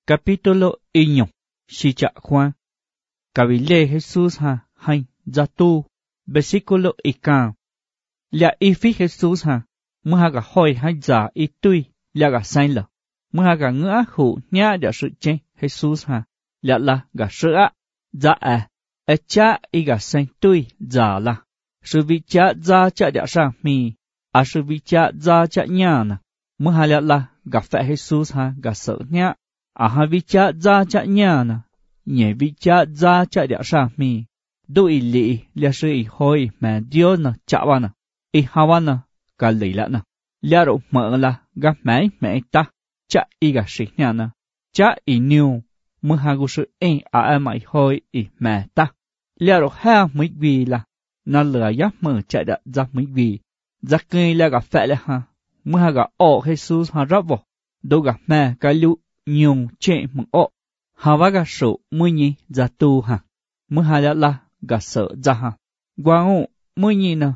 Capítulo 1. Sicha Juan. Kabile Jesús ha hain zatu. Versículo 1. Lia ifi Jesús ha. Muhaga hoi hai za itui. Lia ga sain la. Muhaga ngã hụ nha đã sự chen Jesús ha. Lia la ga sự á. Za à. E cha i ga sain tui za la. Sự vị cha za cha đã sang mi. À sự vị cha za cha nha na. Muha lia la ga phẹ Jesús ha ga sợ nha. À ha vị cha za cha nha na. Nhẹ vị cha za cha đã sang mi. Đu ý lị lia sự ý hoi mà Dios na cha wa na. I hawa na ga lị la na. Lia rụ mở la ga mẹ ta. Cha i ga sĩ nha na. Cha i niu. Muha gu sự à em ai hoi i mẹ ta. Lia rụ ha mấy vì là. Na lửa giáp mở cha đã ra mấy vì. Za cây lia ga phẹ le ha. Muha ga o Jesús ha rabo. Do ga mẹ ga lu nhung che mong o. Hawa ga so mui nhi za tu ha. Muha la ga sợ za ha. Qua o mui nhi na.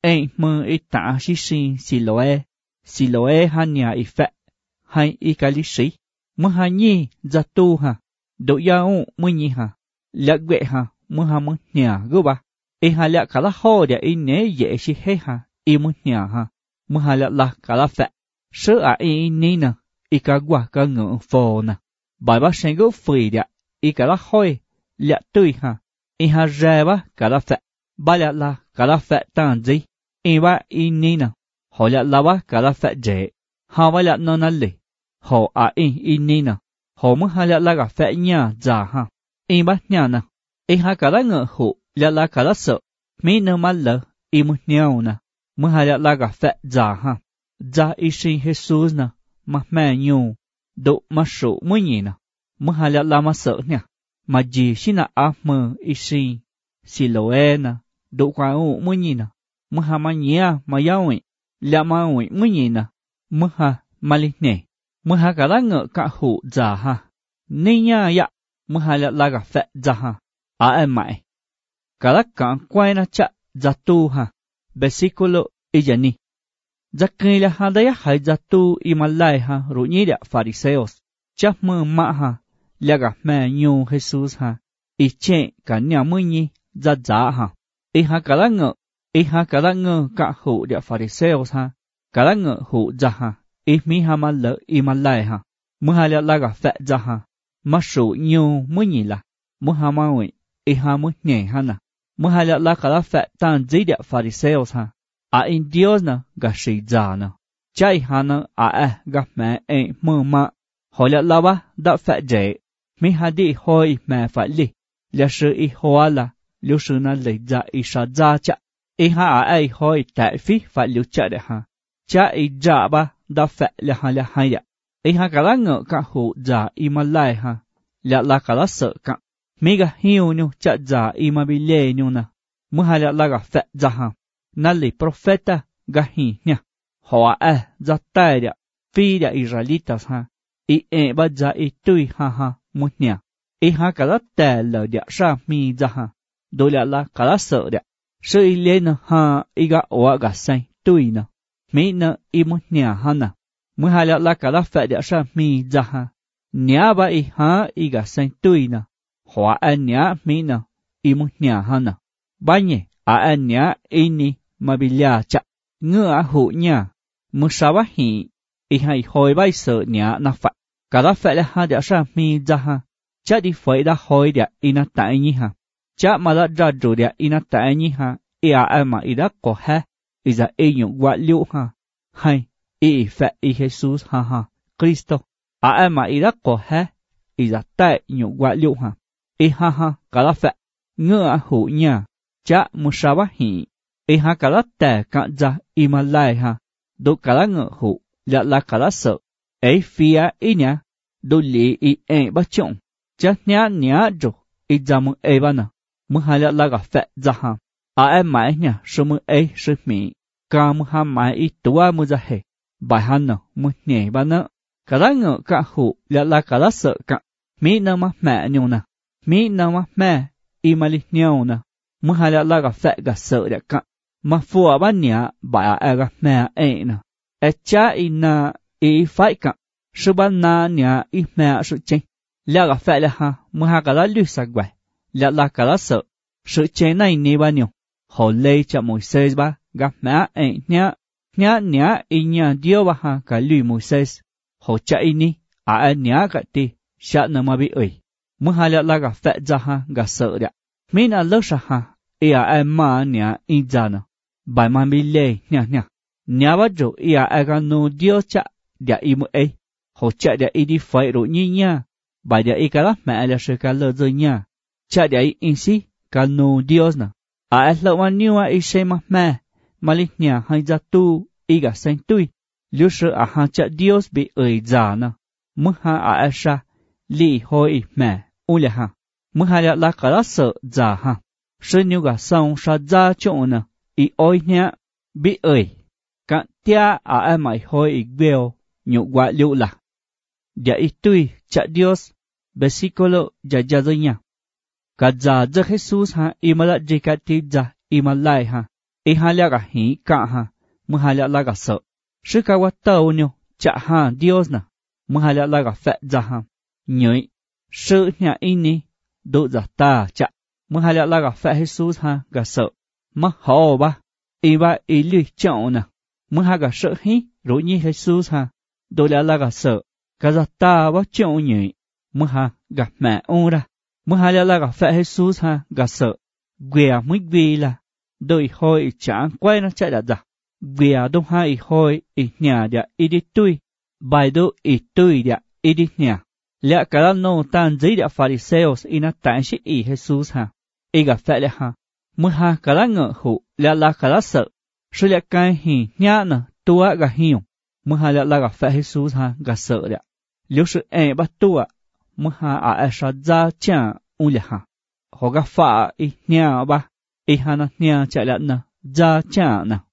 Mơ ta si Siloe. Siloe ha nhà i phẹ. Hai i ka li si. Muha nhi za tu ha. Do ya o mui nhi ha. Lạc vệ ha. Muha mơ nhà go ba. Ha lạc ka la ho dia i ne ye si he ha. I mơ nhà ha. Muha la ka la phẹ. Sơ à i ni na. I ka gua ka ngỡ phò na. Bài bác sinh gốc phì địa. I ka la hoi. Lạ tươi ha. I ha rè ba ka la phẹ. Ba lạ la ka la phẹ tàn gì. I ba i ni na. Họ lạ la ba ka la phẹ dễ. Họ ba lạ nô na lì. Họ à i ni na. Họ mơ ha lạ la ka phẹ nhà giả ha. I ba nhà na. I ha ka la ngỡ hụ. Lạ la ka la sợ. Mi nơ ma lỡ. I mơ nhau na. Mơ ha lạ la ka phẹ giả ha. Giả i sinh Jesus na. Mà mẹ nhu. Độ mà sổ mới nhỉ na. Mơ hà lạ la mà sợ nha. Mà gì xin là á mơ y sinh. Siloe na. Độ qua ụ mới nhỉ na. Mơ hà mà nhía mà yao ị. Lạ mà ụ mới nhỉ na. Mơ hà mà linh nè. Mơ hà cả lá ngỡ cả hụ giả ha. Nê nha ya. Mơ hà lạ la gà phẹ giả ha. Á em mãi. Cả lá cả quay na chạ giả tu ha. Versículo y ni. Zakay la ha daya hay zatu imalay ha ruñi da fariseos. Chắc mơ mạ ha. Laga mẹ nhu Jesus ha. I che cả nhà mơ nhi za za ha. I ha cả la ngơ cả hụ da fariseos ha. Cả la ngơ hụ za ha. I mi ha ma lỡ imalay ha. Mơ ha laga phẹ za ha. Ma sụ nhu mơ nhi la. Mơ ha ma ui. I ha mơ nhẹ ha na. Mơ ha la cả la phẹ tan zi da fariseos ha. A in Dios na ga shi za na. Chai hana ga mẹ mơ mạ. Hỏi la ba đã phẹ dễ. Mi ha đi hoi mẹ phải li. Là sự i hoa la. Liu sự na lấy za i sa za cha. I ha hoi tại phí phải liu cha de ha. Cha i za ba đã phẹ la hai ya. I ha cả la ngỡ cả hụ za i ma lai ha. La cả la sợ cả. Mi ga hiu nhu cha za i ma bi le nhu na. Mu ha la ga phẹ za ha. Nali profeta gahi nha. Họ za tai dia. Phi dia Israelitas ha. I ba za i tui ha mu nha. I ha cả la tè lờ dia sa mi za ha. Đôi la cả la sợ dia. Sự i lên ha i ga oa ga sai tui na. Mi na i mu nha ha na. Mu ha la cả la phẹ dia sa mi za ha. Nya ba i ha i ga sai tui na. Họ nya mi na i mu nha ha na. Ba nhẹ nya i ni. Mà bị lạ chạ. Ngựa hụ nha. Mơ sa bá hì. I hay hoi bay sợ nhá na phạ. Cả đó phẹ là ha đĩa sa mi ra ha. Chá đi phơi đã hoi đĩa i na tại nhi ha. Chá mà đã ra rủ đĩa i na tại nhi ha. I mà i đã có ha. I ra i nhung quả liu ha. Hay. I phẹ i Jesus ha. Cristo. Mà i đã có ha. I ra tại nhung quả liu ha. I ha. Cả đó phẹ. Ngựa hụ nha. Chá mơ sa bá hì. I ha cả lát tè cả ra imalai ha. Do cả lá ngỡ hụ. La cả lá sợ. Phía i nha. Do li i ba chồng. Chá nhá rủ. I ra mơ ba na. Mơ ha la gà phẹ ra ha. Em mãi nha. Sơ mơ sơ mị. Cả mơ ha mãi i tua mơ ra hề. Bài ha nọ. Mơ nhẹ ba nợ. Cả lá ngỡ cả hụ. La cả lá sợ cả. Mi nơ ma mẹ nhau na. Mi nơ ma mẹ. I ma li nhau na. Mơ ha la gà phẹ gà sợ đẹp cả. Mà phùa bá nhá bà ga mẹ na. Cha i na i phải cả. Sư bá na nhá i mẹ sự chênh. Lẽ gặp phải là ha, mưa ha cả lá lưỡi sạc quẻ, lẽ là cả lá sợ, sự chế này nè ba nhiều, họ lê cho Moses ba, gặp mẹ ấy nhá ý nhà Dios ba ha cả lưỡi Moses, họ chạy ni, nhá cả ti, sợ nó mà bị ơi, mưa ha lẽ là gặp phải ra ha, gặp sợ đấy, mình lỡ sa ha, mà nhá in ra nó, bài mà bị lê nhá bắt đầu cái nó Dios chạy, để im ấy, họ chạy để đi phải rồi nha. Bài để cái đó mẹ là sự cả lỡ rồi nha. Chả để in si, cả nô Dios nè. Lỡ mà nhiều xem mà lịch nhà hay ra tu, cả sinh tui. Lưu sự ha chả Dios bị già nè. Mức ha sa, li hoi mẹ, lẽ ha. Mức ha là cả đó sợ già ha. Sự nhiều cả xong sa ra chỗ nè, oi nha, bị Cả tia mày hoi bèo, nhục quả lưu là. Để tui chả Dios, versículo ya doña. Kadza de Jesús ha imala jikati za imalai ha. Ihalia ga hi ka ha. Muhalia la ga so. Shika wa tao nyo cha ha Dios na. Muhalia la ga fe za ha. Nhoi. Sự nhà ini do za ta cha. Muhalia la ga fe Jesús ha ga so. Ma ho ba. Iba ili chao na. Muhaga sợ hi rồi nhi Jesús ha. Do la ga so. Kaza ta ba chao nhoi. Mưa ha gặp mẹ ra, mưa ha là gặp phải Jesus ha gặp sợ, quẻ mới vì là đôi hồi chẳng quay nó chạy đã, quẻ đông hai hồi ít nhà đã ít đi tui, bài đô ít tui đã ít đi nhà, lẽ cả là nô tan giấy đã Phariseos ina tán sĩ ý Jesus ha, gặp phải là ha, mưa ha cả là ngợ hụ lẽ là cả là sợ, sự lẽ cái hì nhá nè tua gặp hiu, mưa ha là gặp phải Jesus ha gặp sợ đã, nếu sự bắt tua mưa ha sa ra cha lẽ ha, họ gặp phải nhà ba, ha na nhà chạy lại nè ra cha nè.